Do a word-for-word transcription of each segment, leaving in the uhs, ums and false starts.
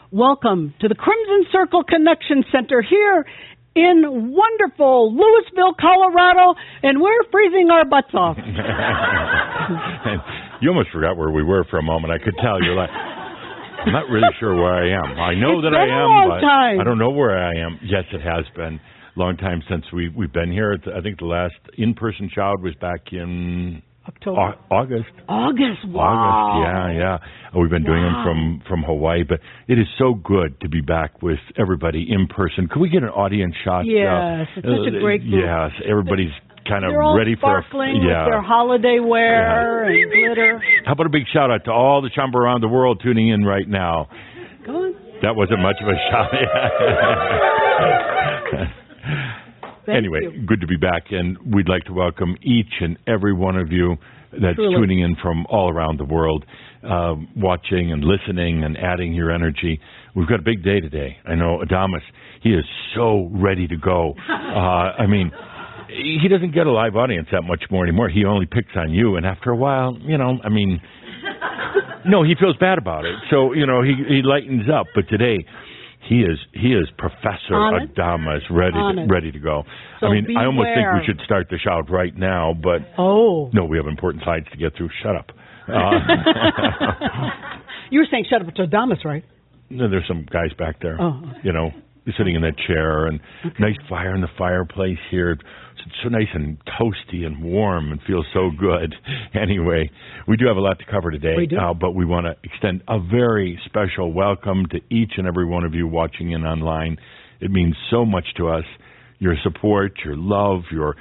Welcome to the Crimson Circle Connection Center here in wonderful Louisville, Colorado, and we're freezing our butts off. You almost forgot where we were for a moment. I could tell. You're like, I'm not really sure where I am. I know it's that been I a am, long but time. I don't know where I am. Yes, it has been a long time since we, we've been here. It's, I think the last in-person shout was back in October. Au- August. August, wow. August, yeah, yeah. We've been doing wow. them from, from Hawaii, but it is so good to be back with everybody in person. Could we get an audience shot? Yes, uh, it's such a great group. Yes, everybody's kind of They're all ready for a sparkling yeah. with their holiday wear yeah. and glitter. How about a big shout out to all the Shaumbra around the world tuning in right now? Go on. That wasn't much of a shout. Anyway, you. good to be back, and we'd like to welcome each and every one of you that's Truly. tuning in from all around the world, uh, watching and listening and adding your energy. We've got a big day today. I know Adamus, he is so ready to go. Uh, I mean, he doesn't get a live audience that much more anymore. He only picks on you, and after a while, you know, I mean, no, he feels bad about it. So, you know, he, he lightens up. But today, he is he is Professor Honest. Adamus, ready to, ready to go. So I mean, beware. I almost think we should start the shout right now, but oh, no, we have important slides to get through. Shut up. Uh, you were saying shut up to Adamus, right? no, there's some guys back there, oh. you know, sitting in that chair, and okay. nice fire in the fireplace here. It's so nice and toasty and warm and feels so good. Anyway, we do have a lot to cover today, we do. Uh, but we want to extend a very special welcome to each and every one of you watching in online. It means so much to us. Your support, your love, your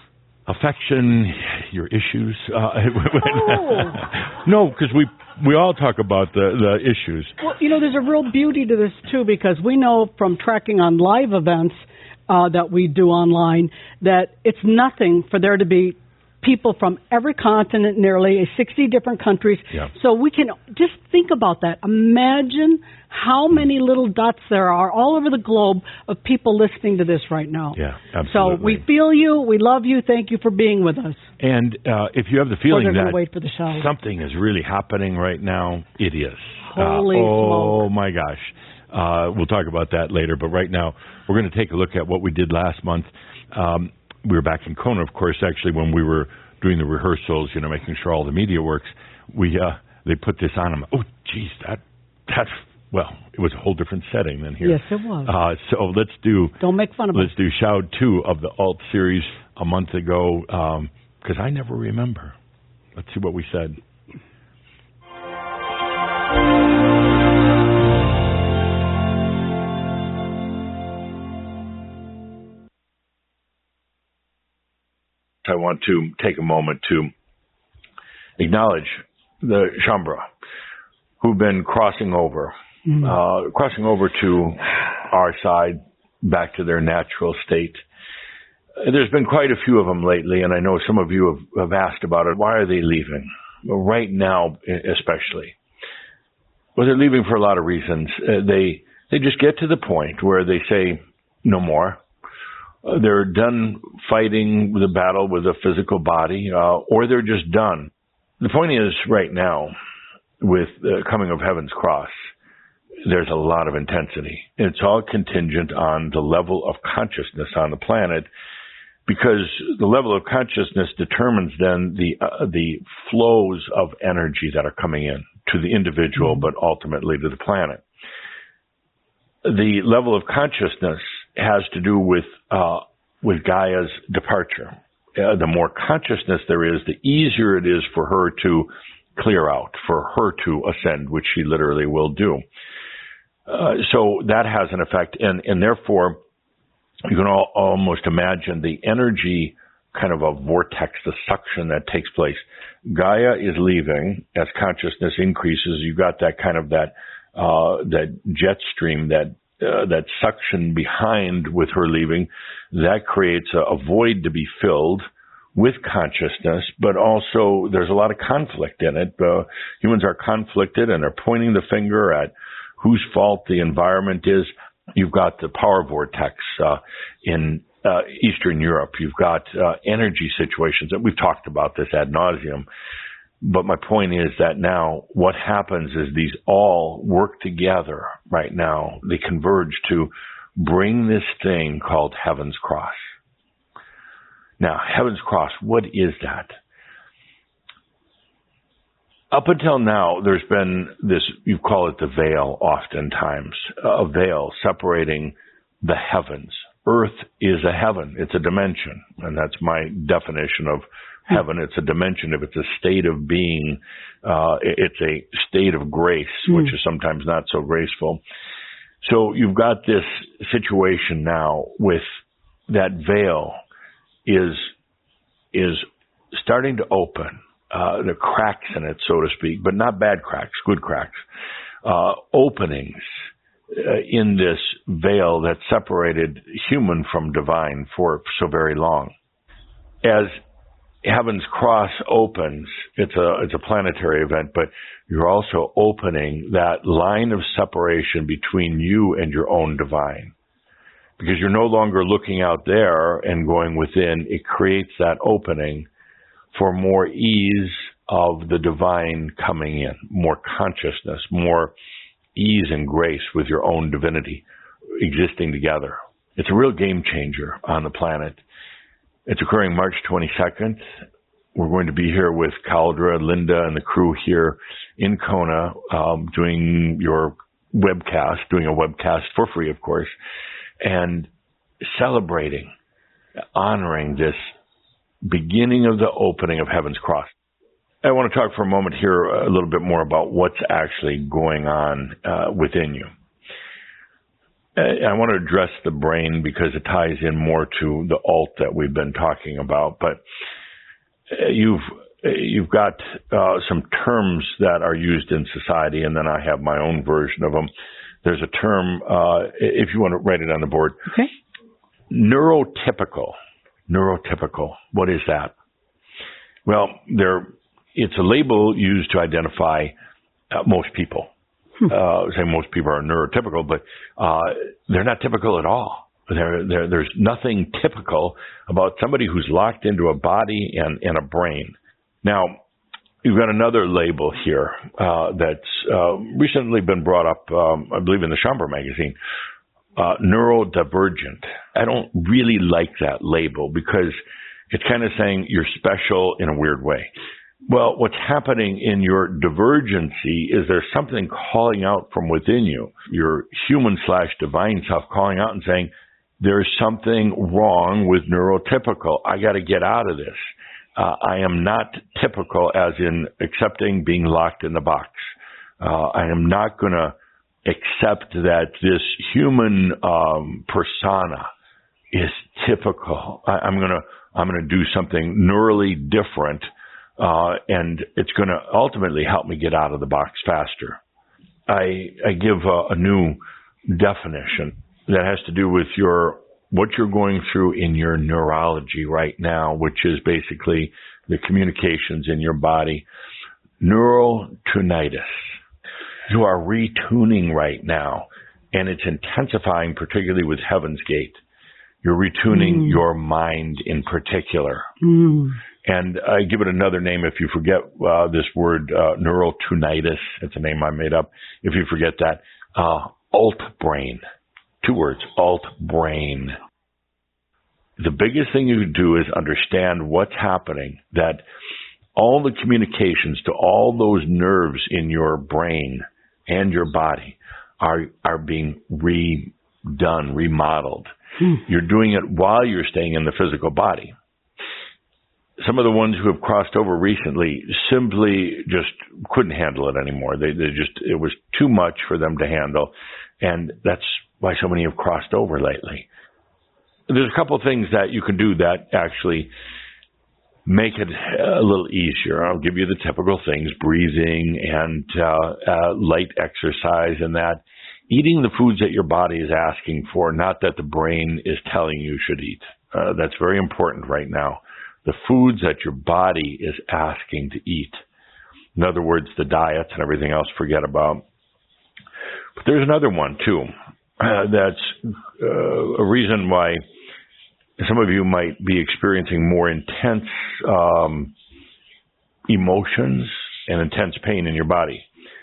affection, your issues. Uh, oh. No, because we we all talk about the, the issues. Well, you know, there's a real beauty to this, too, because we know from tracking on live events Uh, that we do online, that it's nothing for there to be people from every continent, nearly sixty different countries. Yeah. So we can just think about that. Imagine how many little dots there are all over the globe of people listening to this right now. Yeah, absolutely. So we feel you. We love you. Thank you for being with us. And uh, if you have the feeling that wait for the show. something is really happening right now, it is. Holy uh, oh, smoke. my gosh. Uh, we'll talk about that later, but right now we're going to take a look at what we did last month. Um, we were back in Kona, of course, actually, when we were doing the rehearsals, you know, making sure all the media works. We uh, they put this on. I'm, oh, geez, that that's well, it was a whole different setting than here. Yes, it was. Uh, so let's do. Don't make fun of Let's us. do Shout two of the Alt series a month ago, because um, I never remember. Let's see what we said. I want to take a moment to acknowledge the Shaumbra who've been crossing over, mm-hmm. uh, crossing over to our side, back to their natural state. There's been quite a few of them lately, and I know some of you have, have asked about it. Why are they leaving? Well, right now, especially. Well, they're leaving for a lot of reasons. Uh, they they just get to the point where they say, no more. Uh, they're done fighting the battle with a physical body, uh, or they're just done. The point is, right now, with the coming of Heaven's Cross, there's a lot of intensity. It's all contingent on the level of consciousness on the planet, because the level of consciousness determines then the uh, the flows of energy that are coming in to the individual, mm-hmm. but ultimately to the planet. The level of consciousness has to do with uh, with Gaia's departure. Uh, the more consciousness there is, the easier it is for her to clear out, for her to ascend, which she literally will do. Uh, so that has an effect, and, and therefore you can all, almost imagine the energy, kind of a vortex, the suction that takes place. Gaia is leaving as consciousness increases. You've got that kind of that uh, that jet stream, that uh, that suction behind with her leaving. That creates a, a void to be filled with consciousness, but also there's a lot of conflict in it. Uh, humans are conflicted and are pointing the finger at whose fault the environment is. You've got the power vortex uh, in uh, Eastern Europe. You've got uh, energy situations, and we've talked about this ad nauseum. But my point is that now what happens is these all work together right now. They converge to bring this thing called Heaven's Cross. Now, Heaven's Cross, what is that? Up until now, there's been this, you call it the veil oftentimes, a veil separating the heavens. Earth is a heaven. It's a dimension. And that's my definition of heaven. It's a dimension. If it's a state of being, uh, it's a state of grace, mm. which is sometimes not so graceful. So you've got this situation now with that veil is, is starting to open. Uh, the cracks in it, so to speak, but not bad cracks, good cracks, uh, openings uh, in this veil that separated human from divine for so very long. As Heaven's Cross opens, it's a, it's a planetary event, but you're also opening that line of separation between you and your own divine. Because you're no longer looking out there and going within, it creates that opening for more ease of the divine coming in, more consciousness, more ease and grace with your own divinity existing together. It's a real game changer on the planet. It's occurring March twenty-second. We're going to be here with Caldra, Linda, and the crew here in Kona um, doing your webcast, doing a webcast for free, of course, and celebrating, honoring this beginning of the opening of Heaven's Cross. I want to talk for a moment here a little bit more about what's actually going on uh, within you. I want to address the brain because it ties in more to the alt that we've been talking about. But you've you've got uh, some terms that are used in society, and then I have my own version of them. There's a term, uh, if you want to write it on the board, okay. Neurotypical. Neurotypical. What is that? Well, there, it's a label used to identify uh, most people. Hmm. Uh, say most people are neurotypical, but uh, they're not typical at all. There, there, there's nothing typical about somebody who's locked into a body and, and a brain. Now, you've got another label here uh, that's uh, recently been brought up, um, I believe, in the Shaumbra magazine. Uh, neurodivergent. I don't really like that label because it's kind of saying you're special in a weird way. Well, what's happening in your divergency is there's something calling out from within you, your human slash divine self calling out and saying, there's something wrong with neurotypical. I got to get out of this. Uh, I am not typical as in accepting being locked in the box. Uh, I am not going to accept that this human um, persona is typical. I, I'm gonna I'm gonna do something neurally different, uh, and it's gonna ultimately help me get out of the box faster. I I give a, a new definition that has to do with your what you're going through in your neurology right now, which is basically the communications in your body. Neurotonitis. You are retuning right now, and it's intensifying, particularly with Heaven's Gate. You're retuning mm. your mind in particular. Mm. And I give it another name if you forget uh, this word, uh, neurotonitis. It's a name I made up. If you forget that, uh, alt brain. Two words, alt brain. The biggest thing you do is understand what's happening, that all the communications to all those nerves in your brain and your body are are being redone, remodeled. Hmm. You're doing it while you're staying in the physical body. Some of the ones who have crossed over recently simply just couldn't handle it anymore. They, they just, it was too much for them to handle. And that's why so many have crossed over lately. There's a couple of things that you can do that actually make it a little easier. I'll give you the typical things, breathing and uh, uh, light exercise and that. Eating the foods that your body is asking for, not that the brain is telling you should eat. Uh, that's very important right now. The foods that your body is asking to eat. In other words, the diets and everything else, forget about. But there's another one, too. Uh, that's uh, a reason why some of you might be experiencing more intense um, emotions and intense pain in your body.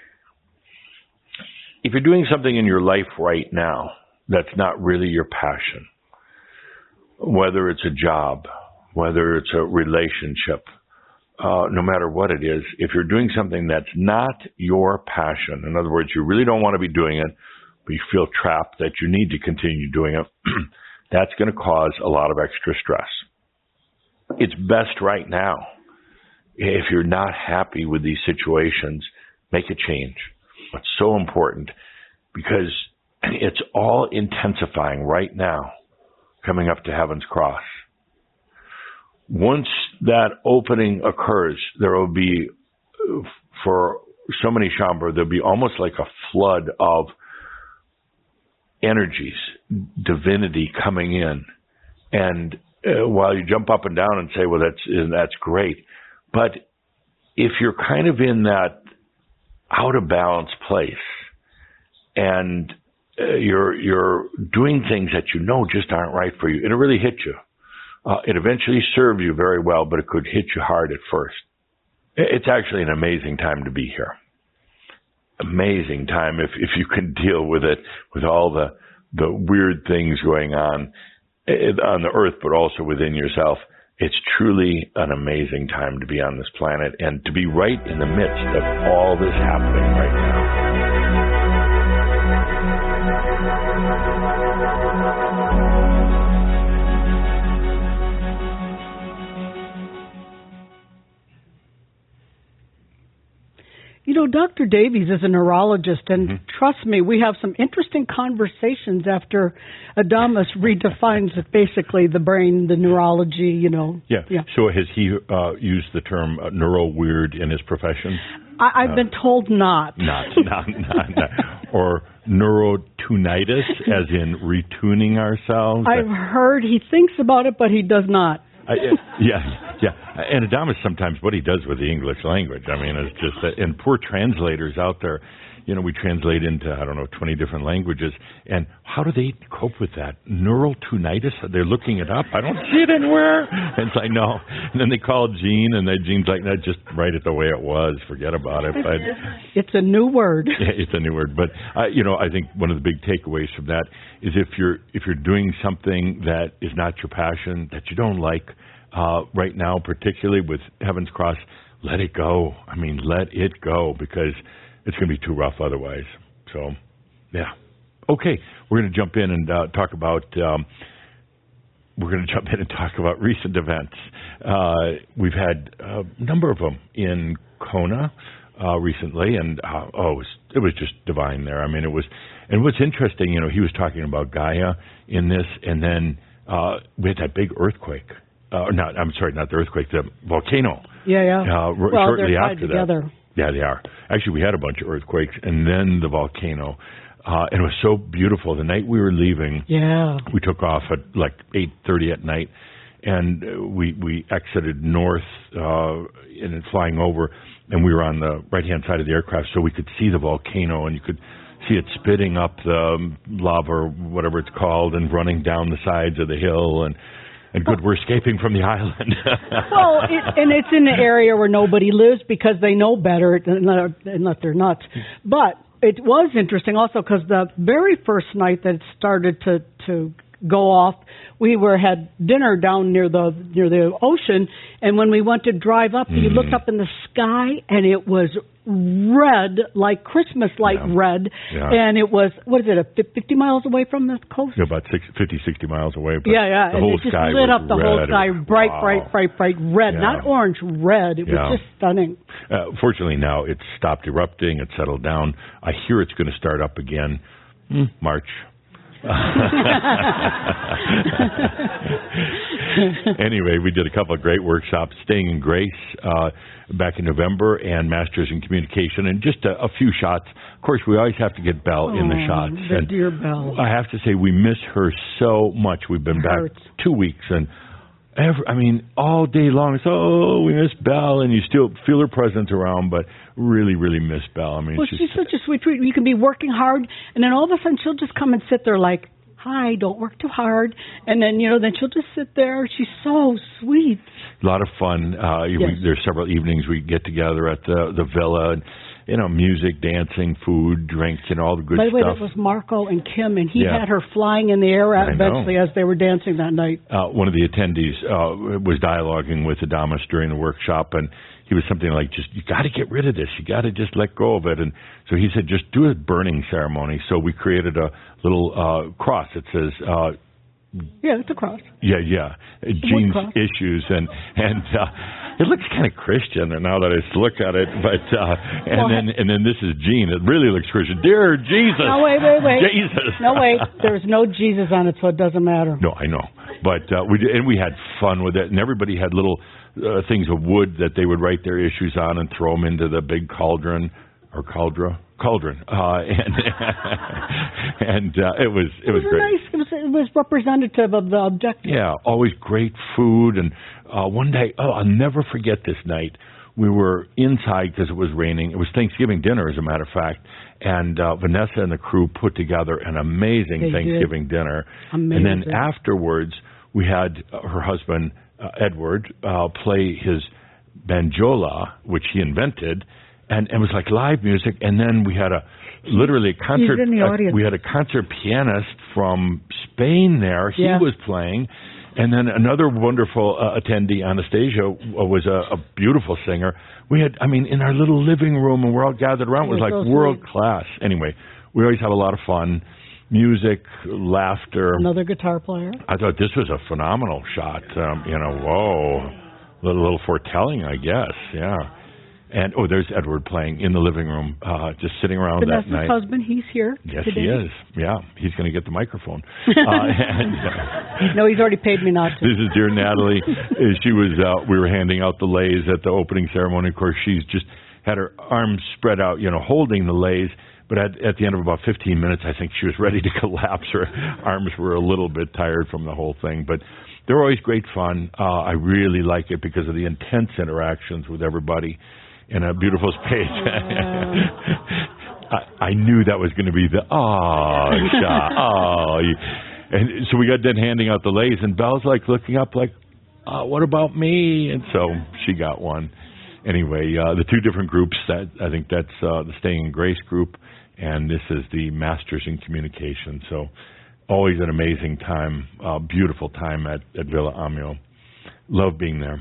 If you're doing something in your life right now that's not really your passion, whether it's a job, whether it's a relationship, uh, no matter what it is, if you're doing something that's not your passion, in other words, you really don't want to be doing it, but you feel trapped that you need to continue doing it, that's going to cause a lot of extra stress. It's best right now, if you're not happy with these situations, make a change. It's so important because it's all intensifying right now coming up to Heaven's Cross. Once that opening occurs, there will be, for so many Shaumbra, there'll be almost like a flood of energies, divinity coming in. And uh, while you jump up and down and say, well, that's that's great, but if you're kind of in that out of balance place and uh, you're you're doing things that you know just aren't right for you, it'll really hit you. Uh, it eventually served you very well, but it could hit you hard at first. It's actually an amazing time to be here. Amazing time if, if you can deal with it, with all the, the weird things going on on the earth, but also within yourself. It's truly an amazing time to be on this planet and to be right in the midst of all this happening right now. You know, Doctor Davies is a neurologist, and Mm-hmm. trust me, we have some interesting conversations after Adamus redefines basically the brain, the neurology, you know. Yeah. yeah. So has he uh, used the term uh, neuro-weird in his profession? I, I've uh, been told not. Not, not, not, not. Or neurotunitis, as in retuning ourselves? I've heard he thinks about it, but he does not. I, yeah, yeah. And Adamus sometimes what he does with the English language. I mean, it's just that, and poor translators out there. You know, we translate into, I don't know, twenty different languages. And how do they cope with that? Neural tunitis? They're looking it up. I don't see it anywhere. And it's like, no. And then they call Gene, and then Gene's like, no, just write it the way it was. Forget about it. But it's a new word. Yeah, it's a new word. But, uh, you know, I think one of the big takeaways from that is if you're if you're doing something that is not your passion, that you don't like uh, right now, particularly with Heaven's Cross, let it go. I mean, let it go, because it's going to be too rough otherwise. So, yeah. Okay, we're going to jump in and uh, talk about. Um, we're going to jump in and talk about recent events. Uh, we've had a number of them in Kona uh, recently, and uh, oh, it was, it was just divine there. I mean, it was. And what's interesting, you know, he was talking about Gaia in this, and then uh, we had that big earthquake. Uh, not, I'm sorry, not the earthquake, the volcano. Yeah, yeah. Uh, well, shortly they're tied after together. that. Yeah, they are. Actually, we had a bunch of earthquakes, and then the volcano. Uh, and it was so beautiful. The night we were leaving, yeah, we took off at like eight thirty at night, and we we exited north uh, and flying over, and we were on the right-hand side of the aircraft, so we could see the volcano, and you could see it spitting up the lava or whatever it's called and running down the sides of the hill, and And good, we're escaping from the island. Well, it, and it's in the area where nobody lives because they know better, unless they're nuts. But it was interesting also because the very first night that it started to, to go off, we were had dinner down near the near the ocean, and when we went to drive up, mm. you looked up in the sky, and it was red, like Christmas light yeah. red, yeah. and it was, what is it, a fifty miles away from the coast? Yeah, about six, fifty, sixty miles away. But yeah, yeah, the and whole it just sky lit was up the red. whole sky, bright, wow. bright, bright, bright red, yeah. not orange, red. It was yeah. just stunning. Uh, fortunately, now it's stopped erupting. It's settled down. I hear it's going to start up again mm. March. Anyway, we did a couple of great workshops, Staying in Grace, uh, back in November, and Masters in Communication, and just a, a few shots. Of course, we always have to get Belle oh, in the shots. The and dear Belle. I have to say, we miss her so much. We've been it back hurts. two weeks, and every, I mean, all day long, it's, oh, we miss Belle, and you still feel her presence around, but really, really miss Belle. I mean, well, she's, she's such a sweet treat. You can be working hard, and then all of a sudden she'll just come and sit there like, hi, don't work too hard. And then, you know, then she'll just sit there. She's so sweet. A lot of fun. Uh, Yes. we, there's several evenings we get together at the, the villa, and, you know, music, dancing, food, drinks, and all the good By the way, stuff. that was Marco and Kim, and he Yeah. had her flying in the air I at know. Bexley as they were dancing that night. Uh, one of the attendees uh, was dialoguing with Adamus during the workshop, and he was something like, just, you got to get rid of this. You got to just let go of it. And so he said, just do a burning ceremony. So we created a little uh, cross that says, uh, Yeah, it's a cross. yeah, yeah, Gene's cross. issues. And, and uh, it looks kind of Christian now that I look at it. But uh, and Well, then and then this is Gene. It really looks Christian. Dear Jesus. No, wait, wait, wait. Jesus. No, wait. There's no Jesus on it, so it doesn't matter. No, I know, but uh, we did, and we had fun with it, and everybody had little uh, things of wood that they would write their issues on and throw them into the big cauldron or cauldron, cauldron, uh, and and uh, it was it was It was great. nice. It was, it was representative of the objective. Yeah, always great food, and uh, one day, oh, I'll never forget this night. We were inside because it was raining. It was Thanksgiving dinner, as a matter of fact, and uh, Vanessa and the crew put together an amazing They Thanksgiving did. dinner. Amazing. And then afterwards, we had uh, her husband, uh, Edward, uh, play his banjola, which he invented, and it was like live music. And then we had a literally a concert. in the uh, audience. we had a concert pianist from Spain there. He Yeah. was playing. And then another wonderful uh, attendee, Anastasia, uh, was a, a beautiful singer. We had, I mean, in our little living room, and we're all gathered around. It was It was like so world sweet. class. Anyway, we always have a lot of fun, music, laughter. Another guitar player. I thought this was a phenomenal shot. Um, you know, whoa, a little, little foretelling, I guess. Yeah. And oh, there's Edward playing in the living room, uh, just sitting around that Vanessa's night. husband, he's here Yes, today. he is. Yeah, he's going to get the microphone. uh, and, uh, No, he's already paid me not to. This is dear Natalie. Uh, She was. Uh, we were handing out the leis at the opening ceremony. Of course, she's just had her arms spread out, you know, holding the leis. But at, at the end of about fifteen minutes, I think she was ready to collapse. Her arms were a little bit tired from the whole thing. But they're always great fun. Uh, I really like it because of the intense interactions with everybody in a beautiful space. I, I knew that was going to be the oh shot, oh, and so we got done handing out the leis, and Belle's like looking up, like, uh, "What about me?" And so she got one. Anyway, uh, the two different groups. That I think that's uh, the Staying in Grace group, and this is the Masters in Communication. So always an amazing time, uh, beautiful time at, at Villa Amio. Love being there.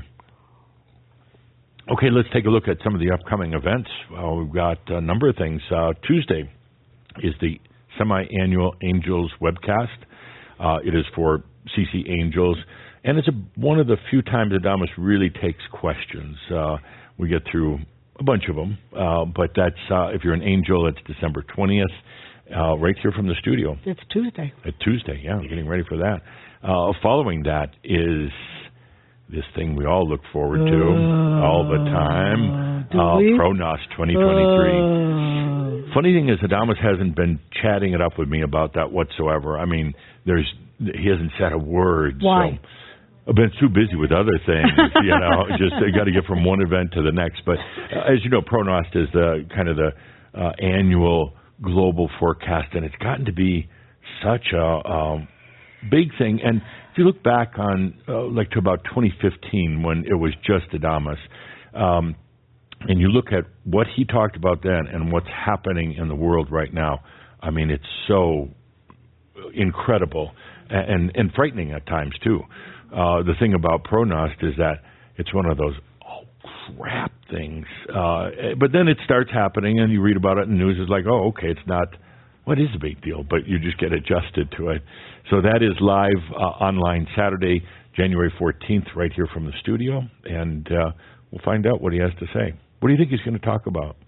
Okay, let's take a look at some of the upcoming events. Uh, we've got a number of things. Uh, Tuesday is the semi-annual Angels webcast. Uh, it is for C C Angels, and it's a, one of the few times Adamus really takes questions. Uh, we get through a bunch of them, uh, but that's uh, if you're an Angel, it's December twentieth, uh, right here from the studio. It's Tuesday. At Tuesday, yeah, we're getting ready for that. Uh, following that is this thing we all look forward to Uh, all the time, do uh, we? Pronos twenty twenty-three. Uh, Funny thing is, Adamus hasn't been chatting it up with me about that whatsoever. I mean, there's he hasn't said a word. Why? So I've been too busy with other things, you know. Just I got to get from one event to the next. But uh, as you know, Pronost is the kind of the uh, annual global forecast, and it's gotten to be such a um, big thing. And if you look back on uh, like to about twenty fifteen, when it was just Adamus, um, and you look at what he talked about then and what's happening in the world right now, I mean, it's so incredible and, and frightening at times, too. Uh, the thing about Pronost is that it's one of those, oh, crap things. Uh, but then it starts happening, and you read about it in the news. It's like, oh, okay, it's not, what is a big deal? But you just get adjusted to it. So that is live uh, online Saturday, January fourteenth, right here from the studio. And uh, we'll find out what he has to say. What do you think he's going to talk about?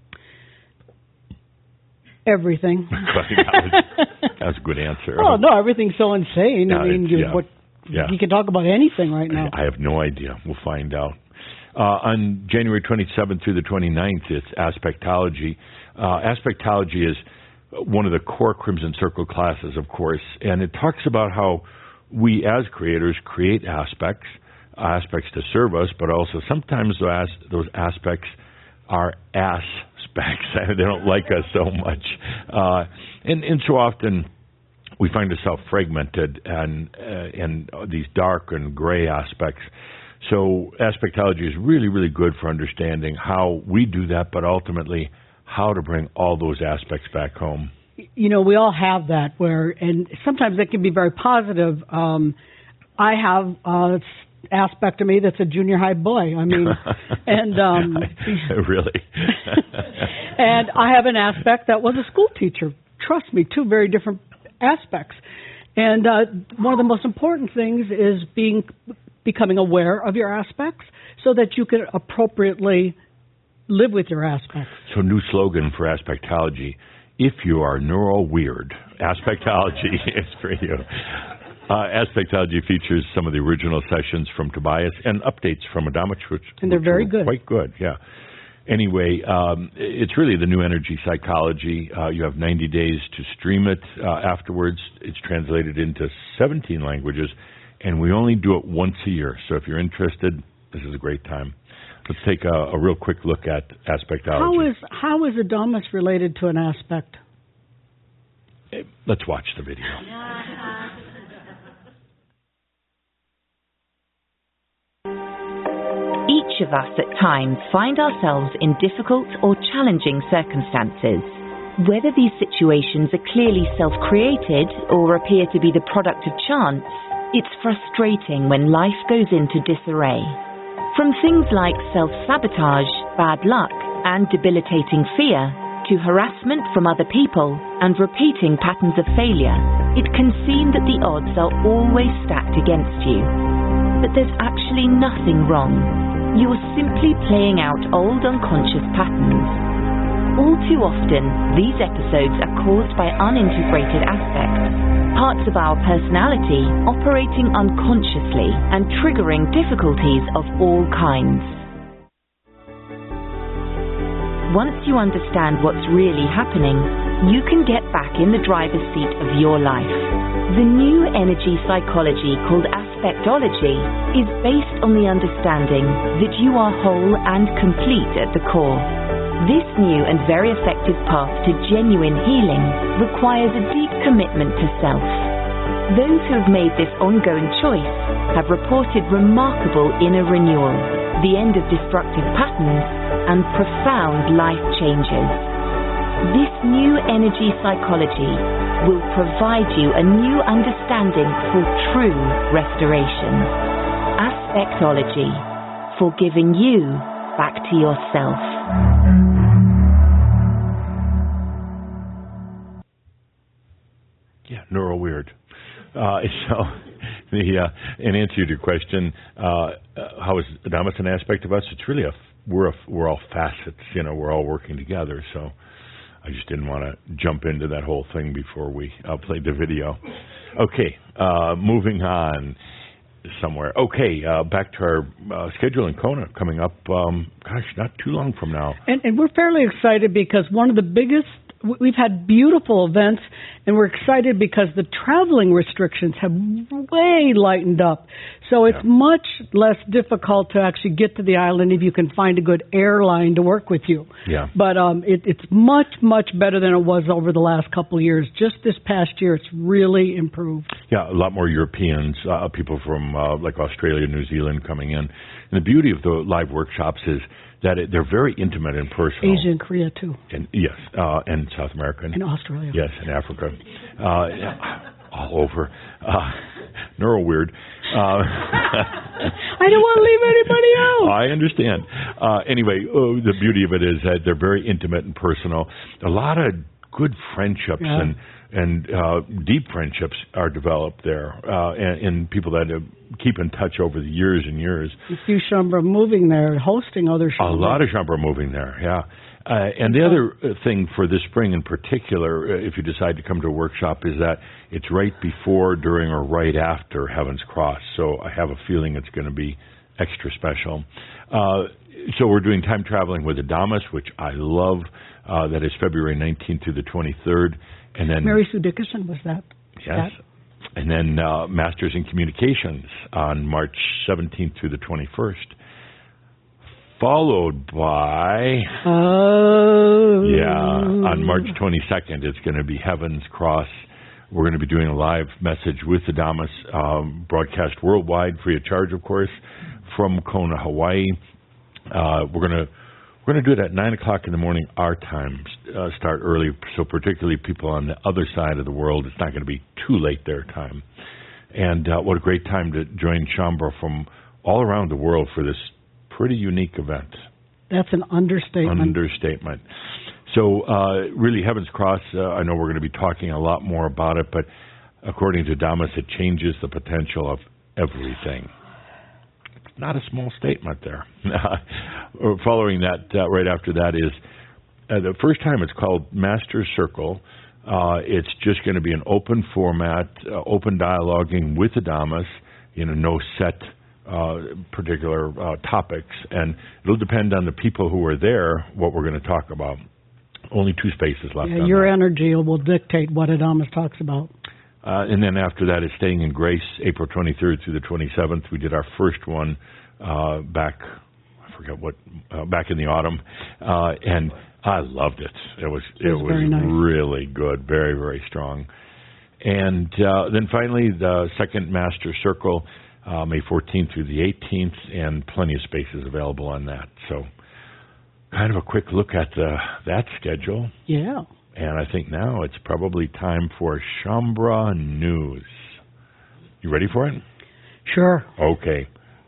everything. that, was, that was a good answer. Oh no, everything's so insane. Yeah, I mean, it's- you, yeah. what Yeah. you can talk about anything right now. I have no idea. We'll find out. Uh, on January twenty-seventh through the twenty-ninth, it's Aspectology. Uh, Aspectology is one of the core Crimson Circle classes, of course, and it talks about how we as creators create aspects, aspects to serve us, but also sometimes those, those aspects are aspects. They don't like us so much. Uh, and, and so often we find ourselves fragmented and uh, and these dark and gray aspects. So aspectology is really, really good for understanding how we do that, but ultimately how to bring all those aspects back home. You know, we all have that where, and sometimes it can be very positive. Um, I have uh, aspect of me that's a junior high boy. I mean, and um, really, and I have an aspect that was a school teacher. Trust me, two very different aspects. And uh, one of the most important things is being becoming aware of your aspects so that you can appropriately live with your aspects. So, new slogan for aspectology: if you are neuro weird, aspectology is for you. Uh, aspectology features some of the original sessions from Tobias and updates from Adamus, which, and they're which very good. Quite good, yeah. Anyway, um, it's really the new energy psychology. Uh, you have ninety days to stream it uh, afterwards. It's translated into seventeen languages, and we only do it once a year. So if you're interested, this is a great time. Let's take a, a real quick look at aspectology. How is how is Adamus related to an aspect? Let's watch the video. Each of us at times find ourselves in difficult or challenging circumstances. Whether these situations are clearly self-created or appear to be the product of chance, it's frustrating when life goes into disarray. From things like self-sabotage, bad luck, and debilitating fear, to harassment from other people and repeating patterns of failure, it can seem that the odds are always stacked against you. But there's actually nothing wrong. You're simply playing out old unconscious patterns. All too often, these episodes are caused by unintegrated aspects, parts of our personality operating unconsciously and triggering difficulties of all kinds. Once you understand what's really happening, you can get back in the driver's seat of your life. The new energy psychology called aspectology is based on the understanding that you are whole and complete at the core. This new and very effective path to genuine healing requires a deep commitment to self. Those who have made this ongoing choice have reported remarkable inner renewal, the end of destructive patterns, and profound life changes. This new energy psychology will provide you a new understanding for true restoration. Aspectology, for giving you back to yourself. Yeah, neuro weird. Uh, so, the uh, in answer to your question, uh, uh, how is Adamus an aspect of us? It's really a we're a, we're all facets. You know, we're all working together. So, I just didn't want to jump into that whole thing before we uh, played the video. Okay, uh, moving on somewhere. Okay, uh, back to our uh, schedule in Kona coming up. Um, gosh, not too long from now. And, and we're fairly excited because one of the biggest. We've had beautiful events, and we're excited because the traveling restrictions have way lightened up. So it's yeah. much less difficult to actually get to the island if you can find a good airline to work with you. Yeah. But um, it, it's much, much better than it was over the last couple of years. Just this past year, it's really improved. Yeah, a lot more Europeans, uh, people from uh, like Australia, New Zealand coming in. And the beauty of the live workshops is that it, they're very intimate and personal. Asia and Korea, too. And yes, uh, and South America. And Australia. Yes, and Africa. Uh, all over. Uh, neuro weird. Uh, I don't want to leave anybody out. I understand. Uh, anyway, oh, the beauty of it is that they're very intimate and personal. A lot of good friendships yeah. and and uh, deep friendships are developed there, uh, and, and people that uh, keep in touch over the years and years. A few Shaumbra moving there, hosting other Shaumbra. A lot of Shaumbra moving there, yeah. Uh, and the other thing for this spring in particular, if you decide to come to a workshop, is that it's right before, during, or right after Heaven's Cross. So I have a feeling it's going to be extra special. Uh, so we're doing time traveling with Adamus, which I love. Uh, that is February nineteenth through the twenty-third. And then Mary Sue Dickerson was that. Yes. That? And then uh, Masters in Communications on March seventeenth through the twenty-first. Followed by, oh. yeah, on March twenty-second, it's going to be Heaven's Cross We're going to be doing a live message with Adamus, um, broadcast worldwide, free of charge, of course, from Kona, Hawaii. Uh, we're going to we're going to do it at nine o'clock in the morning, our time. Uh, start early, so particularly people on the other side of the world, it's not going to be too late their time. And uh, what a great time to join Shaumbra from all around the world for this pretty unique event. That's an understatement. Understatement. So, uh, really, Heaven's Cross, uh, I know we're going to be talking a lot more about it, but according to Adamus, it changes the potential of everything. Not a small statement there. Following that, uh, right after that is, uh, the first time it's called Master Circle. Uh, it's just going to be an open format, uh, open dialoguing with Adamus, you know, no set uh, particular uh, topics. And it'll depend on the people who are there, what we're going to talk about. Only two spaces left. Yeah, on your that. energy will dictate what Adamus talks about. Uh, and then after that is Staying in Grace, April twenty-third through the twenty-seventh. We did our first one uh, back, I forget what, uh, back in the autumn, uh, and I loved it. It was it, it was, was very nice. really good, very very strong. And uh, then finally the second Master Circle, uh, May fourteenth through the eighteenth, and plenty of spaces available on that. So, kind of a quick look at the, that schedule. Yeah. And I think now it's probably time for Shaumbra News. You ready for it? Sure. Okay.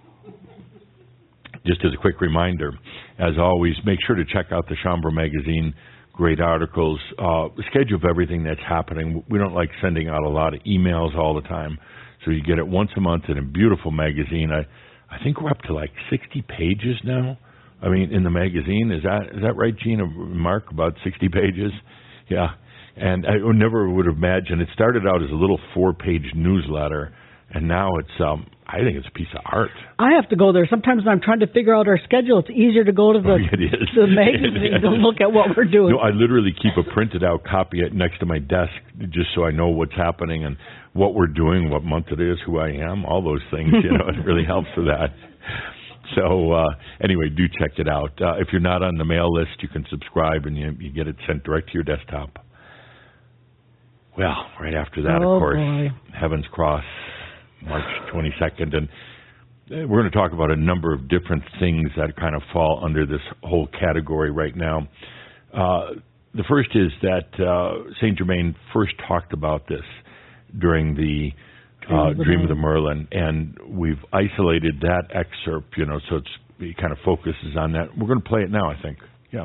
Just as a quick reminder, as always, make sure to check out the Shaumbra magazine. Great articles, uh, schedule of everything that's happening. We don't like sending out a lot of emails all the time, so you get it once a month in a beautiful magazine. I, I think we're up to like sixty pages now. I mean, in the magazine, is that is that right, Gina? Mark, about sixty pages. Yeah, and I never would have imagined. It started out as a little four-page newsletter, and now it's, um, I think it's a piece of art. I have to go there. Sometimes when I'm trying to figure out our schedule, it's easier to go to the, Oh, it is. the magazine to look at what we're doing. No, I literally keep a printed out copy next to my desk just so I know what's happening and what we're doing, what month it is, who I am, all those things. You know, it really helps with that. So uh, anyway, do check it out. Uh, if you're not on the mail list, you can subscribe and you, you get it sent direct to your desktop. Well, right after that, oh, of course, boy. Heaven's Cross, March twenty-second. And we're going to talk about a number of different things that kind of fall under this whole category right now. Uh, the first is that uh, Saint Germain first talked about this during the Uh, Dream of the Merlin, and we've isolated that excerpt, you know, so it's, it kind of focuses on that. We're going to play it now, I think. Yeah.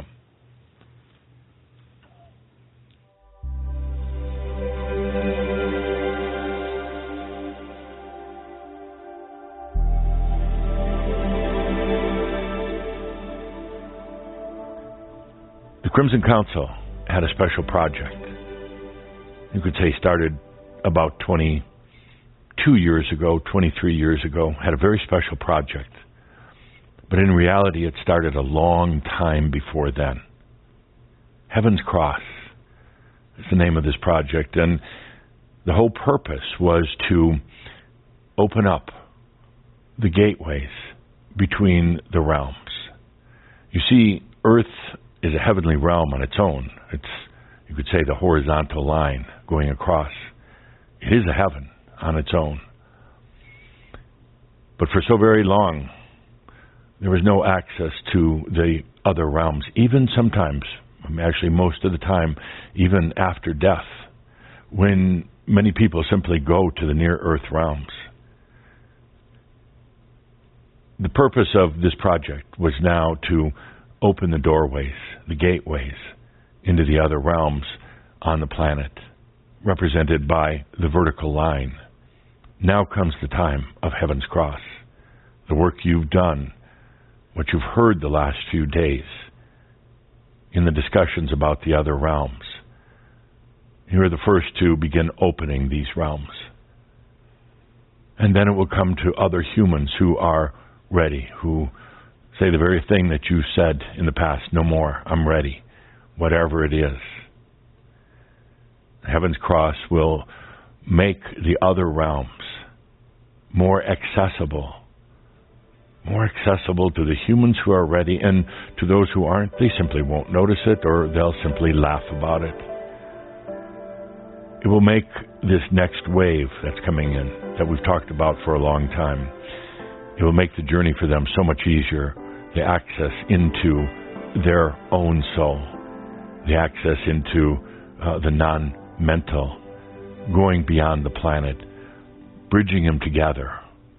The Crimson Council had a special project. You could say started about twenty Two years ago, twenty-three years ago, had a very special project. But in reality, it started a long time before then. Heaven's Cross is the name of this project, and the whole purpose was to open up the gateways between the realms. You see, Earth is a heavenly realm on its own. It's, you could say, the horizontal line going across. It is a heaven on its own. But for so very long, there was no access to the other realms, even sometimes, actually most of the time, even after death, when many people simply go to the near-earth realms. The purpose of this project was now to open the doorways, the gateways, into the other realms on the planet, represented by the vertical line. Now comes the time of Heaven's Cross, the work you've done, what you've heard the last few days in the discussions about the other realms. You're the first to begin opening these realms. And then it will come to other humans who are ready, who say the very thing that you said in the past, no more, I'm ready, whatever it is. Heaven's Cross will make the other realms more accessible, more accessible to the humans who are ready, and to those who aren't, they simply won't notice it, or they'll simply laugh about it. It will make this next wave that's coming in, that we've talked about for a long time, it will make the journey for them so much easier, the access into their own soul, the access into uh, the non-mental, going beyond the planet, bridging them together.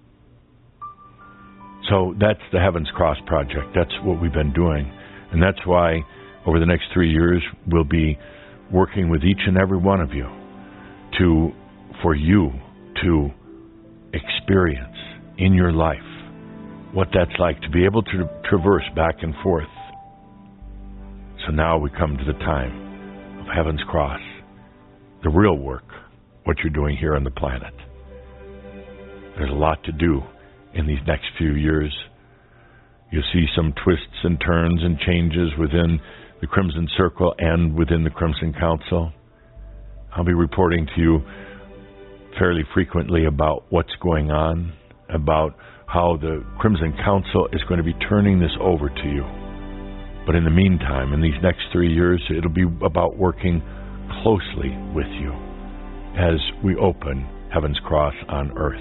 So that's the Heaven's Cross Project. That's what we've been doing. And that's why over the next three years, we'll be working with each and every one of you to, for you to experience in your life what that's like, to be able to traverse back and forth. So now we come to the time of Heaven's Cross, the real work, what you're doing here on the planet. There's a lot to do in these next few years. You'll see some twists and turns and changes within the Crimson Circle and within the Crimson Council. I'll be reporting to you fairly frequently about what's going on, about how the Crimson Council is going to be turning this over to you. But in the meantime, in these next three years, it'll be about working closely with you as we open Heaven's Cross on Earth.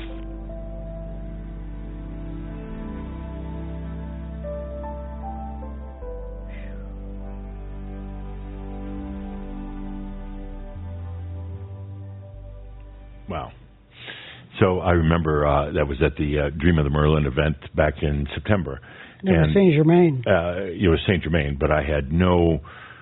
Wow. So I remember uh, that was at the uh, Dream of the Merlin event back in September. It was Saint Germain. Uh, it was Saint Germain, but I had no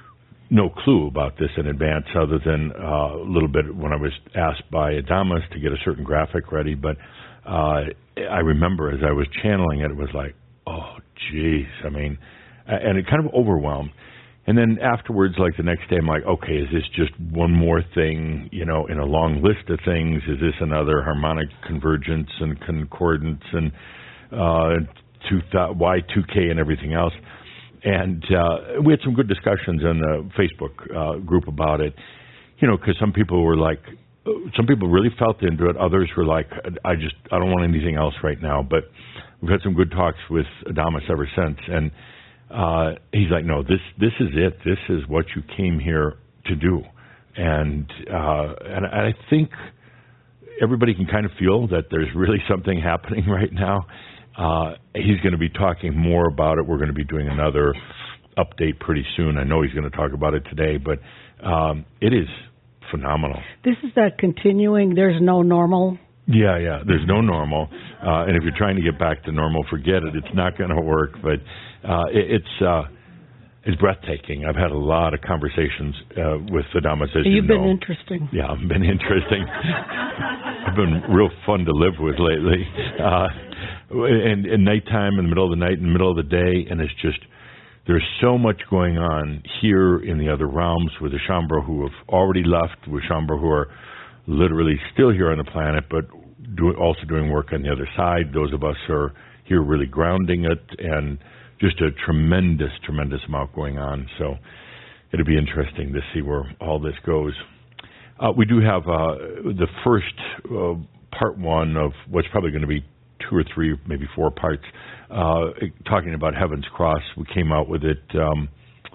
no clue about this in advance, other than uh, a little bit when I was asked by Adamus to get a certain graphic ready. But uh, I remember as I was channeling it, it was like, oh, geez. I mean, and it kind of overwhelmed. And then afterwards, like the next day, I'm like, okay, is this just one more thing, you know, in a long list of things? Is this another harmonic convergence and concordance and uh, two th- Y two K and everything else? And uh, we had some good discussions in the Facebook uh, group about it, you know, because some people were like, some people really felt into it. Others were like, I just, I don't want anything else right now. But we've had some good talks with Adamus ever since. And Uh, he's like, no, this this is it. This is what you came here to do. And, uh, and I think everybody can kind of feel that there's really something happening right now. Uh, he's going to be talking more about it. We're going to be doing another update pretty soon. I know he's going to talk about it today, but um, it is phenomenal. This is that continuing, there's no normal. Yeah, yeah, there's no normal. Uh, and if you're trying to get back to normal, forget it. It's not going to work. But uh, it, it's uh, it's breathtaking. I've had a lot of conversations uh, with Adamus, as You've you know. been interesting. Yeah, I've been interesting. I've been real fun to live with lately. Uh, and, and nighttime, in the middle of the night, in the middle of the day, and it's just, there's so much going on here in the other realms with the Shaumbra who have already left, with Shaumbra who are literally still here on the planet, but do, also doing work on the other side. Those of us who are here really grounding it, and just a tremendous, tremendous amount going on. So it'll be interesting to see where all this goes. Uh, we do have uh, the first uh, part one of what's probably going to be two or three, maybe four parts, uh, talking about Heaven's Cross. We came out with it, um,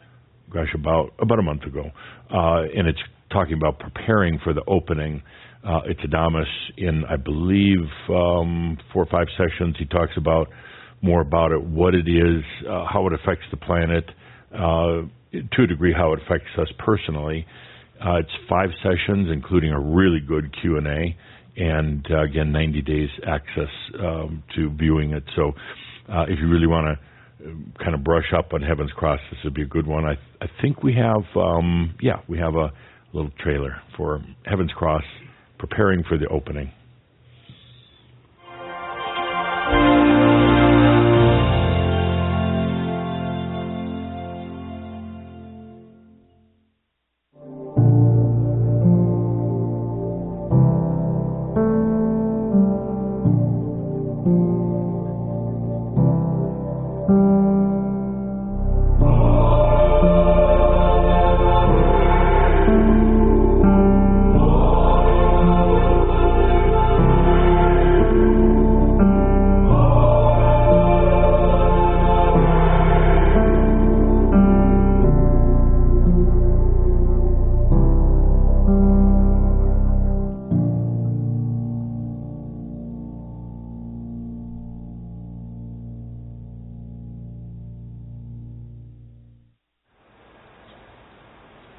gosh, about about a month ago, uh, and it's talking about preparing for the opening. Uh, it's Adamus in, I believe, um, four or five sessions. He talks about more about it, what it is, uh, how it affects the planet, uh, to a degree how it affects us personally. Uh, it's five sessions, including a really good Q and A, and uh, again, ninety days access um, to viewing it. So uh, if you really want to kind of brush up on Heaven's Cross, this would be a good one. I, I think we have, um, yeah, we have a little trailer for Heaven's Cross, preparing for the opening.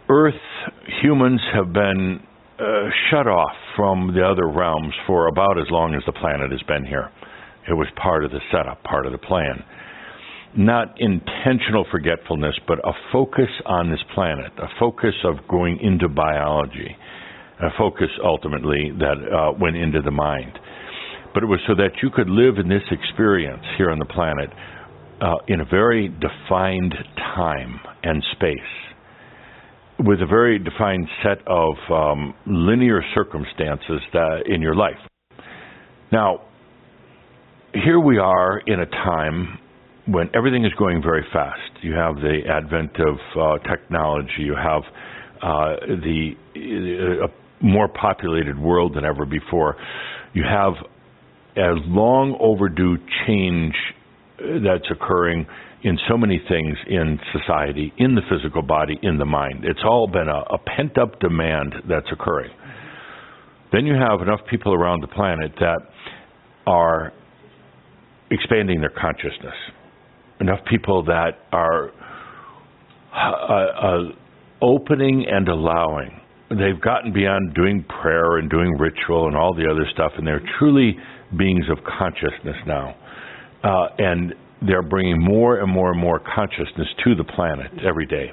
Earth, humans have been uh, shut off from the other realms for about as long as the planet has been here. It was part of the setup, part of the plan. Not intentional forgetfulness, but a focus on this planet, a focus of going into biology, a focus ultimately that uh, went into the mind. But it was so that you could live in this experience here on the planet uh, in a very defined time and space, with a very defined set of um, linear circumstances that in your life. Now, here we are in a time when everything is going very fast. You have the advent of uh, technology. You have uh, the uh, a more populated world than ever before. You have a long overdue change that's occurring in so many things in society, in the physical body, in the mind. It's all been a, a pent-up demand that's occurring. Then you have enough people around the planet that are expanding their consciousness. Enough people that are uh, uh, opening and allowing. They've gotten beyond doing prayer and doing ritual and all the other stuff, and they're truly beings of consciousness now. Uh, and they're bringing more and more and more consciousness to the planet every day.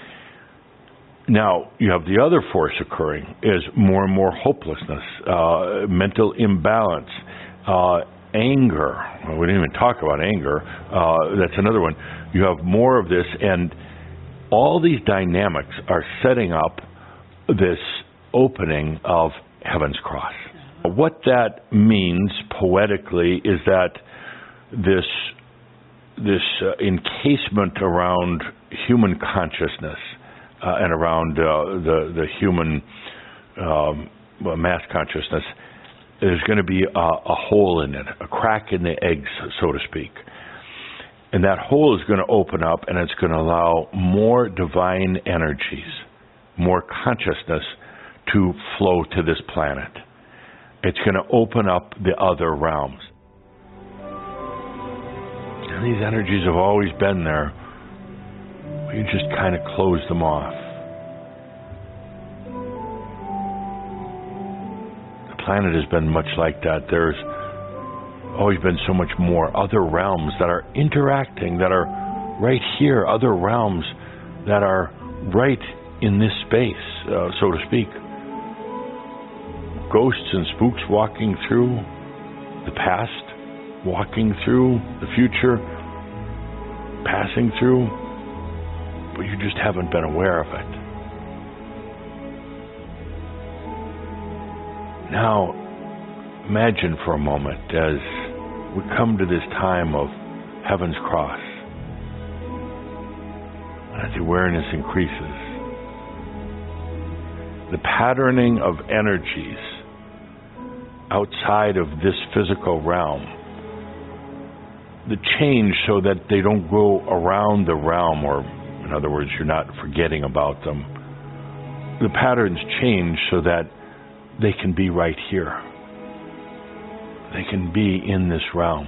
Now, you have the other force occurring, is more and more hopelessness, uh, mental imbalance, uh, anger. Well, we didn't even talk about anger. Uh, that's another one. You have more of this, and all these dynamics are setting up this opening of Heaven's Cross. What that means poetically is that this this uh, encasement around human consciousness uh, and around uh, the the human um, mass consciousness, there's going to be a, a hole in it, a crack in the eggs, so to speak. And that hole is going to open up, and it's going to allow more divine energies, more consciousness to flow to this planet. It's going to open up the other realms. And these energies have always been there. But you just kind of close them off. The planet has been much like that. There's always been so much more other realms that are interacting, that are right here, other realms that are right in this space, uh, so to speak. Ghosts and spooks walking through the past, walking through the future, passing through, but you just haven't been aware of it. Now, imagine for a moment as we come to this time of Heaven's Cross, as the awareness increases, the patterning of energies outside of this physical realm, the change so that they don't go around the realm, or in other words, you're not forgetting about them. The patterns change so that they can be right here. They can be in this realm.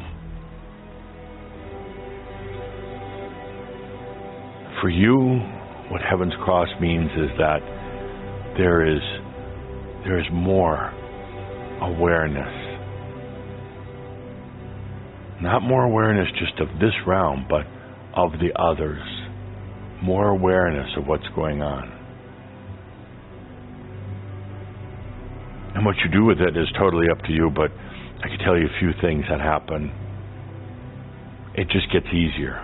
For you, what Heaven's Cross means is that there is there is more awareness. Not more awareness just of this realm, but of the others. More awareness of what's going on. And what you do with it is totally up to you, but I can tell you a few things that happen. It just gets easier.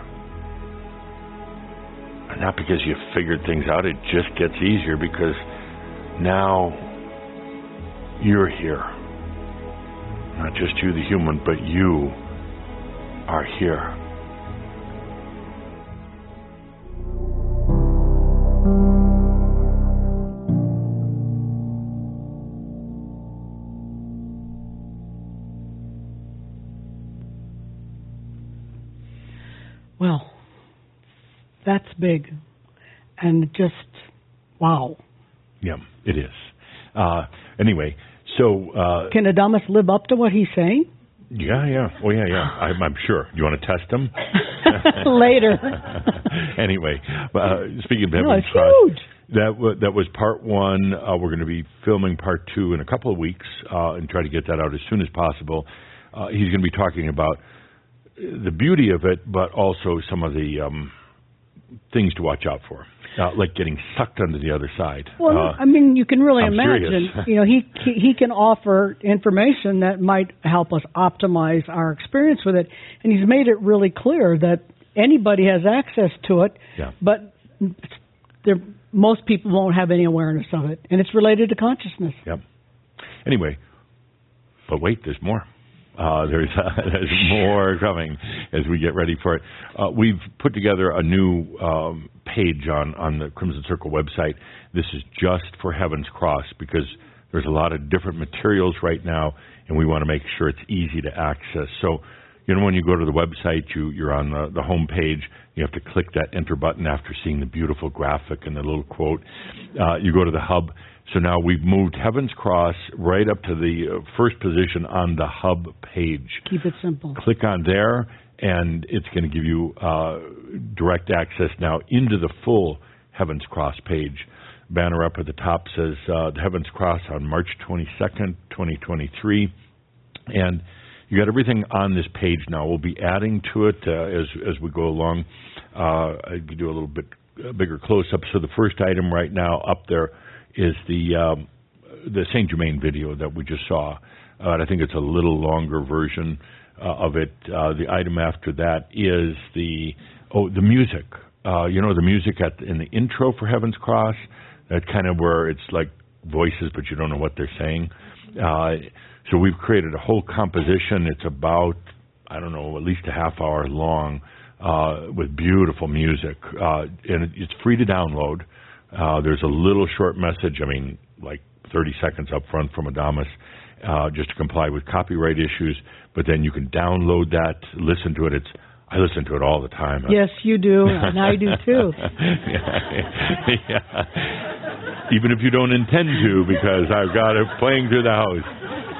Not because you figured things out, it just gets easier because now you're here. Not just you, the human, but you are here. Well, that's big. And just, wow. Yeah, it is. Uh, anyway, so... Uh, Can Adamus live up to what he's saying? Yeah, yeah. Oh, yeah, yeah. I'm, I'm sure. You want to test him? Later. Anyway, uh, speaking of no, Heaven's it's Cross... huge. That w- that was part one. Uh, we're going to be filming part two in a couple of weeks uh, and try to get that out as soon as possible. Uh, he's going to be talking about the beauty of it, but also some of the um, things to watch out for, uh, like getting sucked onto the other side. Well, uh, I mean, you can really I'm imagine. You know, he, he he can offer information that might help us optimize our experience with it, and he's made it really clear that anybody has access to it, yeah. but there, most people won't have any awareness of it, and it's related to consciousness. Yep. Anyway, but wait, there's more. Uh, there's uh, there's more coming as we get ready for it. Uh, we've put together a new um, page on, on the Crimson Circle website. This is just for Heaven's Cross because there's a lot of different materials right now, and we want to make sure it's easy to access. So, you know, when you go to the website, you, you're on the, the home page. You have to click that enter button after seeing the beautiful graphic and the little quote. Uh, you go to the hub. So now we've moved Heaven's Cross right up to the uh, first position on the hub page. Keep it simple. Click on there, and it's going to give you uh, direct access now into the full Heaven's Cross page. Banner up at the top says uh, the Heaven's Cross on March twenty-second, twenty twenty-three. And you got everything on this page now. We'll be adding to it uh, as as we go along. Uh, I can do a little bit bigger close-up. So the first item right now up there is the um, the Saint Germain video that we just saw. Uh, and I think it's a little longer version uh, of it. Uh, the item after that is the oh the music. Uh, you know, the music at in the intro for Heaven's Cross. That kind of where it's like voices, but you don't know what they're saying. Uh, so we've created a whole composition. It's about I don't know at least a half hour long uh, with beautiful music, uh, and it, it's free to download. Uh, there's a little short message, I mean, like thirty seconds up front from Adamus, uh, just to comply with copyright issues, but then you can download that, listen to it. It's I listen to it all the time. Yes, you do, and I do too. yeah. yeah. Even if you don't intend to, because I've got it playing through the house.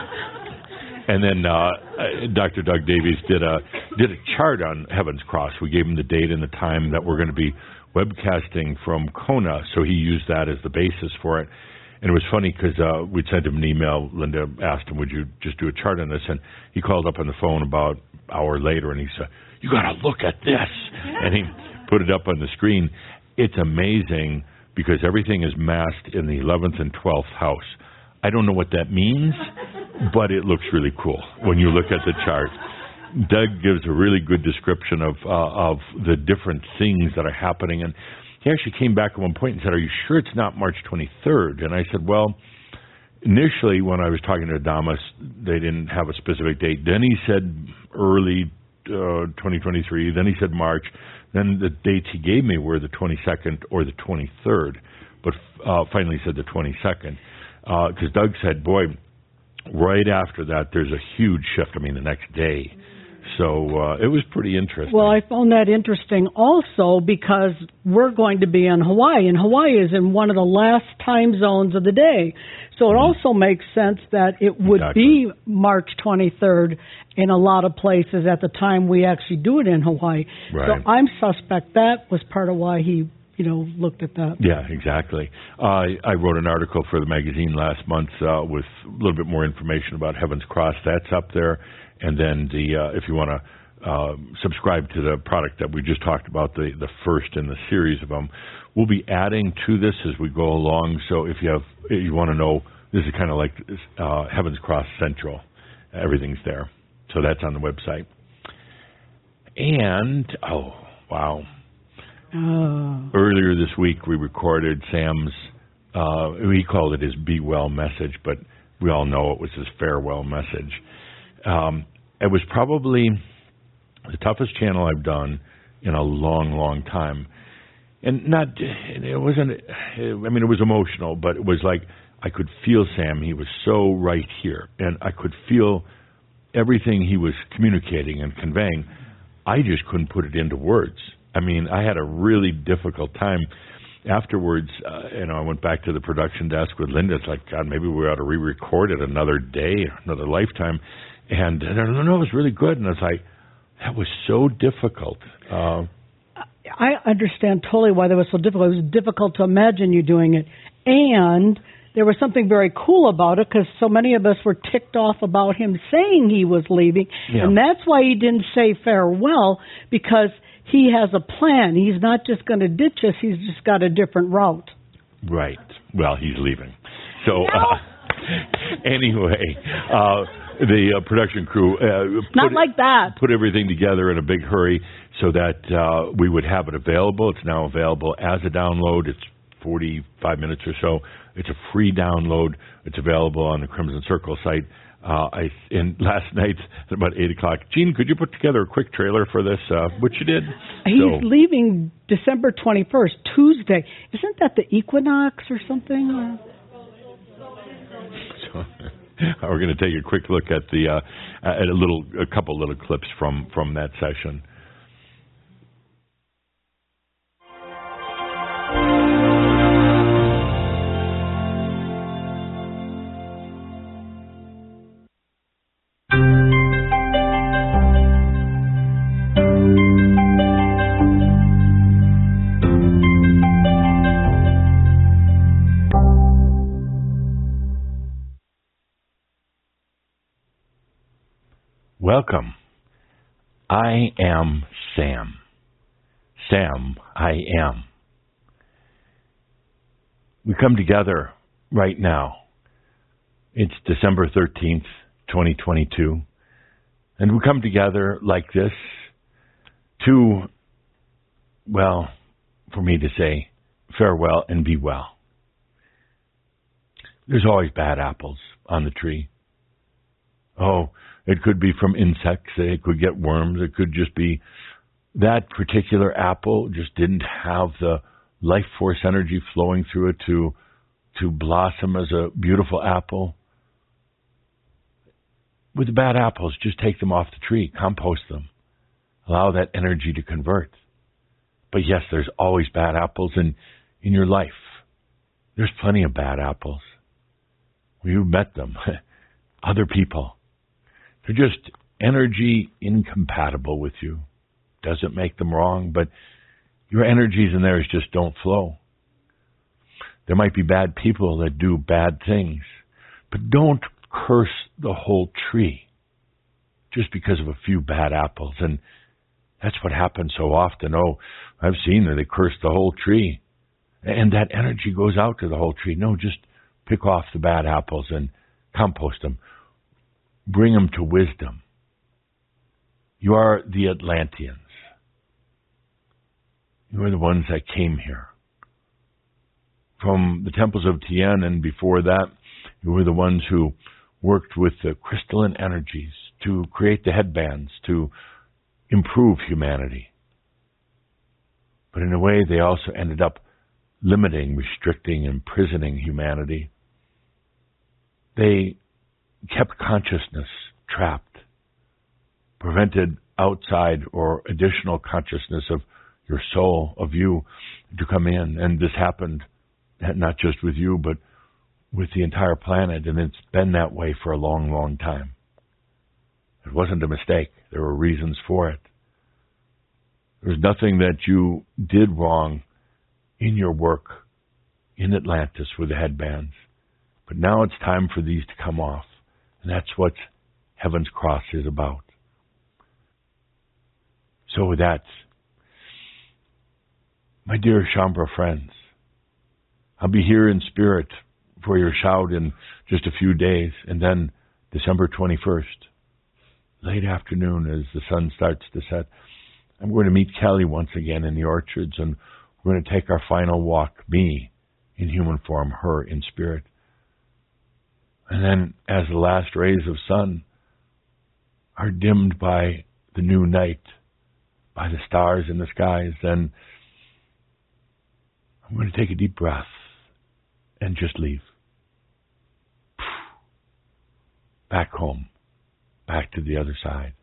And then uh, Doctor Doug Davies did a did a chart on Heaven's Cross. We gave him the date and the time that we're going to be webcasting from Kona, so he used that as the basis for it. And it was funny because uh, we'd sent him an email. Linda asked him, would you just do a chart on this? And he called up on the phone about an hour later, and he said, you got to look at this. And he put it up on the screen. It's amazing because everything is masked in the eleventh and twelfth house. I don't know what that means, but it looks really cool when you look at the chart. Doug gives a really good description of uh, of the different things that are happening. And he actually came back at one point and said, are you sure it's not March twenty-third? And I said, well, initially when I was talking to Adamus, they didn't have a specific date. Then he said early uh, twenty twenty-three. Then he said March. Then the dates he gave me were the twenty-second or the twenty-third. But uh, finally he said the twenty-second. Because uh, Doug said, boy, right after that, there's a huge shift. I mean, the next day. So uh, it was pretty interesting. Well, I found that interesting also because we're going to be in Hawaii, and Hawaii is in one of the last time zones of the day. So it mm-hmm. also makes sense that it would exactly. be March twenty-third in a lot of places at the time we actually do it in Hawaii. Right. So I'm suspect that was part of why he, you know, looked at that. Yeah, exactly. Uh, I wrote an article for the magazine last month uh, with a little bit more information about Heaven's Cross. That's up there. And then the uh, if you want to uh, subscribe to the product that we just talked about, the, the first in the series of them, we'll be adding to this as we go along. So if you have if you want to know, this is kind of like uh, Heaven's Cross Central. Everything's there. So that's on the website. And, oh, wow. Oh. Earlier this week, we recorded Sam's, uh, he called it his Be Well message, but we all know it was his farewell message. Um, it was probably the toughest channel I've done in a long, long time. And not, it wasn't, I mean, it was emotional, but it was like I could feel Sam. He was so right here. And I could feel everything he was communicating and conveying. I just couldn't put it into words. I mean, I had a really difficult time. Afterwards, uh, you know, I went back to the production desk with Linda. It's like, God, maybe we ought to re-record it another day, another lifetime. And, and no, no, it was really good. And I was like, that was so difficult. Uh, I understand totally why that was so difficult. It was difficult to imagine you doing it. And there was something very cool about it because so many of us were ticked off about him saying he was leaving. Yeah. And that's why he didn't say farewell, because he has a plan. He's not just going to ditch us. He's just got a different route. Right. Well, he's leaving. So no. uh, anyway, uh, the uh, production crew uh, not put, like that. put everything together in a big hurry so that uh, we would have it available. It's now available as a download. It's forty-five minutes or so. It's a free download. It's available on the Crimson Circle site. Uh, I and last night at about eight o'clock, Gene, could you put together a quick trailer for this? Uh, which you did. He's so, leaving December twenty-first, Tuesday. Isn't that the equinox or something? So, we're going to take a quick look at the uh, at a little, a couple little clips from from that session. Welcome. I am Sam. Sam, I am. We come together right now. It's December thirteenth, twenty twenty-two. And we come together like this to, well, for me to say farewell and be well. There's always bad apples on the tree. Oh, it could be from insects. It could get worms. It could just be that particular apple just didn't have the life force energy flowing through it to to blossom as a beautiful apple. With the bad apples, just take them off the tree, compost them, allow that energy to convert. But yes, there's always bad apples in, in your life. There's plenty of bad apples. Well, you've met them, other people. They're just energy incompatible with you. Doesn't make them wrong, but your energies and theirs just don't flow. There might be bad people that do bad things, but don't curse the whole tree just because of a few bad apples. And that's what happens so often. Oh, I've seen that they curse the whole tree, and that energy goes out to the whole tree. No, just pick off the bad apples and compost them. Bring them to wisdom. You are the Atlanteans. You are the ones that came here. From the temples of Tien and before that, you were the ones who worked with the crystalline energies to create the headbands, to improve humanity. But in a way, they also ended up limiting, restricting, imprisoning humanity. They kept consciousness trapped, prevented outside or additional consciousness of your soul, of you, to come in. And this happened not just with you, but with the entire planet. And it's been that way for a long, long time. It wasn't a mistake. There were reasons for it. There's nothing that you did wrong in your work in Atlantis with the headbands. But now it's time for these to come off. And that's what Heaven's Cross is about. So with that, my dear Shaumbra friends, I'll be here in spirit for your shout in just a few days, and then December twenty-first, late afternoon as the sun starts to set, I'm going to meet Kelly once again in the orchards, and we're going to take our final walk, me in human form, her in spirit. And then as the last rays of sun are dimmed by the new night, by the stars in the skies, then I'm going to take a deep breath and just leave. Back home, back to the other side.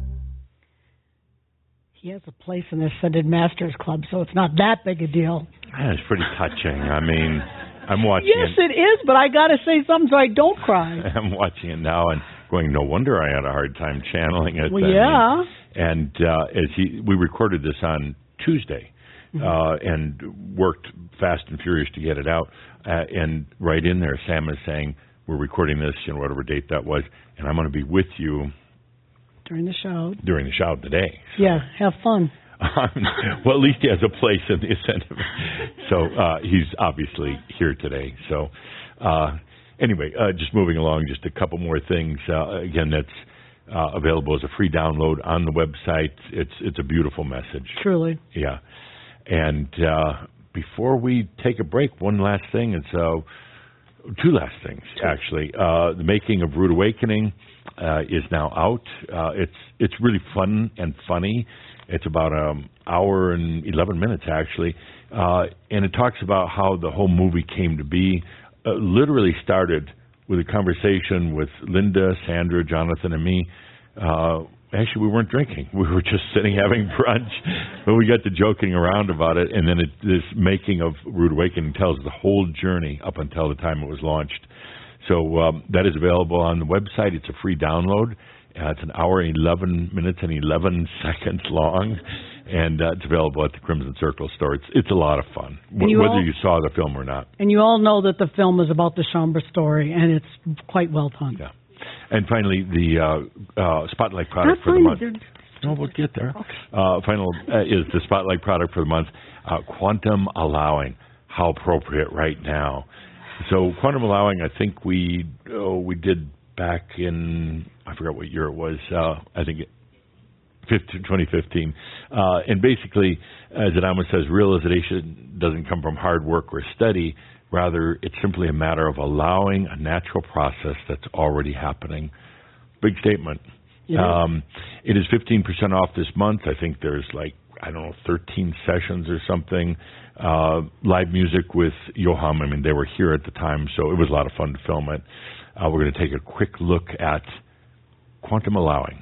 He has a place in the Ascended Masters Club, so it's not that big a deal. It's pretty touching. I mean, I'm watching Yes, it. it is, but I got to say something so I don't cry. I'm watching it now and going, no wonder I had a hard time channeling it. Well, I yeah. mean, and uh, as he, we recorded this on Tuesday, mm-hmm. uh, and worked fast and furious to get it out. Uh, and right in there, Sam is saying, we're recording this, you know, whatever date that was, and I'm going to be with you during the show. During the show today. So. Yeah, have fun. Um, well, at least he has a place in the incentive. So uh, he's obviously here today. So uh, anyway, uh, just moving along, just a couple more things. Uh, again, that's uh, available as a free download on the website. It's it's a beautiful message. Truly. Yeah. And uh, before we take a break, one last thing. It's uh, two last things, actually. Uh, the Making of Rude Awakening uh, is now out. Uh, it's it's really fun and funny. It's about an hour and eleven minutes, actually. Uh, and it talks about how the whole movie came to be. Uh, literally started with a conversation with Linda, Sandra, Jonathan, and me. Uh, actually, we weren't drinking. We were just sitting having brunch. But we got to joking around about it. And then it, this Making of Rude Awakening tells the whole journey up until the time it was launched. So um, that is available on the website. It's a free download. Uh, it's an hour, eleven minutes, and eleven seconds long, and uh, it's available at the Crimson Circle store. It's it's a lot of fun, w- you whether all, you saw the film or not. And you all know that the film is about the Shaumbra story, and it's quite well done. Yeah. And finally, the uh, uh, Spotlight product Not for the month. They're... No, we'll get there. Okay. Uh, final uh, is the Spotlight product for the month, uh, Quantum Allowing. How appropriate right now. So Quantum Allowing, I think we oh, we did back in, I forgot what year it was, uh, I think twenty fifteen. Uh, and basically, as Adama says, realization doesn't come from hard work or study. Rather, it's simply a matter of allowing a natural process that's already happening. Big statement. Yeah. Um, it is fifteen percent off this month. I think there's like, I don't know, thirteen sessions or something. Uh, live music with Yoham. I mean, they were here at the time, so it was a lot of fun to film it. Uh, we're going to take a quick look at Quantum Allowing.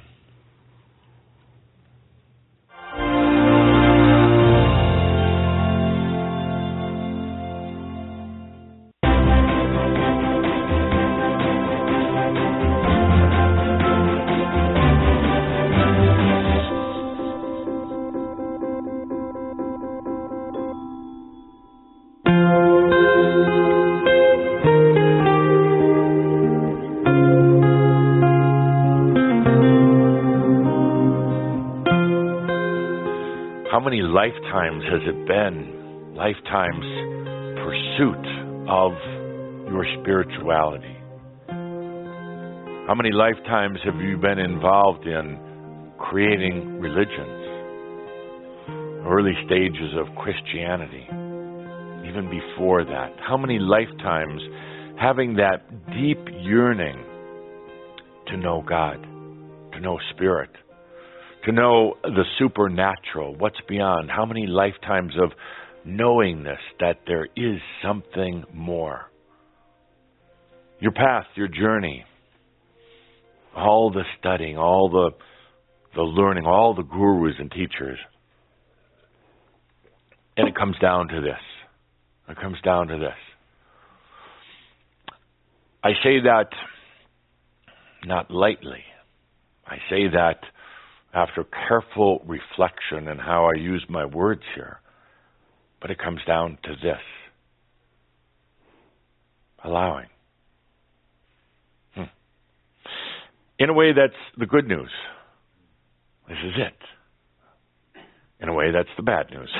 How many lifetimes has it been, lifetimes pursuit of your spirituality? How many lifetimes have you been involved in creating religions, early stages of Christianity, even before that? How many lifetimes having that deep yearning to know God, to know Spirit, to know the supernatural, what's beyond? How many lifetimes of knowingness that there is something more? Your path, your journey, all the studying, all the the learning, all the gurus and teachers. And it comes down to this. It comes down to this. I say that not lightly. I say that after careful reflection and how I use my words here. But it comes down to this. Allowing. Hmm. In a way, that's the good news. This is it. In a way, that's the bad news.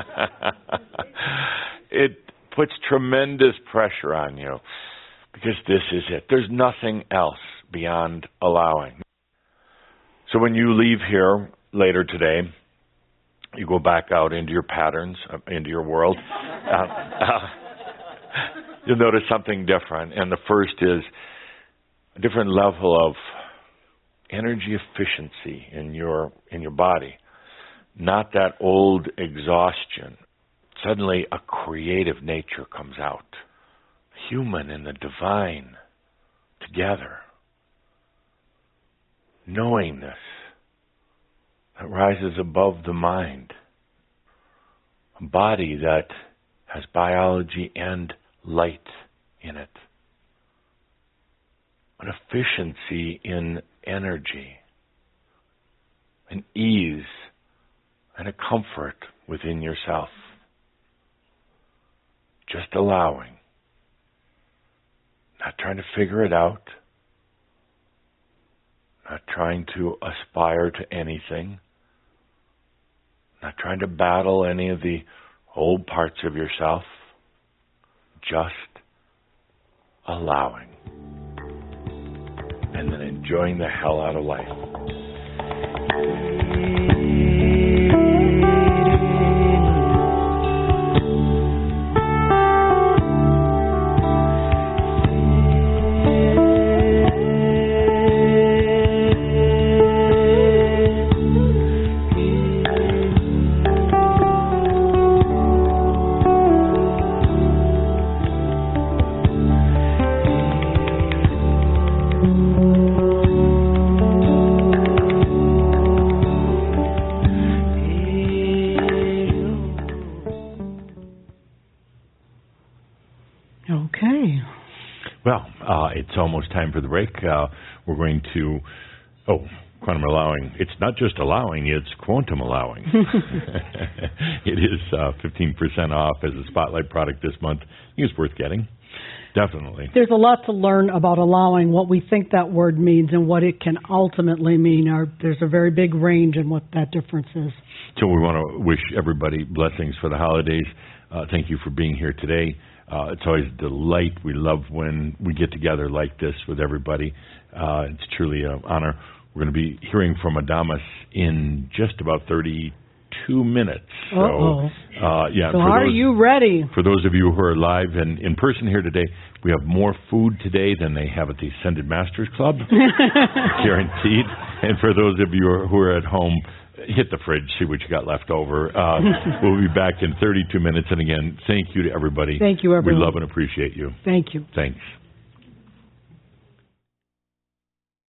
It puts tremendous pressure on you because this is it. There's nothing else beyond allowing. So when you leave here later today, you go back out into your patterns, into your world, uh, uh, you'll notice something different. And the first is a different level of energy efficiency in your in your body. Not that old exhaustion. Suddenly a creative nature comes out. Human and the divine together. Knowingness that rises above the mind. A body that has biology and light in it. An efficiency in energy, an ease, and a comfort within yourself. Just allowing. Not trying to figure it out. Not trying to aspire to anything. Not trying to battle any of the old parts of yourself. Just allowing. And then enjoying the hell out of life. Well, uh, it's almost time for the break. Uh, we're going to, oh, quantum allowing. It's not just allowing, it's quantum allowing. It is uh, fifteen percent off as a Spotlight product this month. I think it's worth getting. Definitely. There's a lot to learn about allowing, what we think that word means and what it can ultimately mean. Our, there's a very big range in what that difference is. So we want to wish everybody blessings for the holidays. Uh, thank you for being here today. Uh, it's always a delight. We love when we get together like this with everybody. Uh, it's truly an honor. We're going to be hearing from Adamus in just about thirty-two minutes. So, uh, yeah. So for are those, you ready? For those of you who are live and in person here today, we have more food today than they have at the Ascended Masters Club, guaranteed. And for those of you who are at home, hit the fridge, see what you got left over. Uh, we'll be back in thirty-two minutes. And again, thank you to everybody. Thank you, everyone. We love and appreciate you. Thank you. Thanks.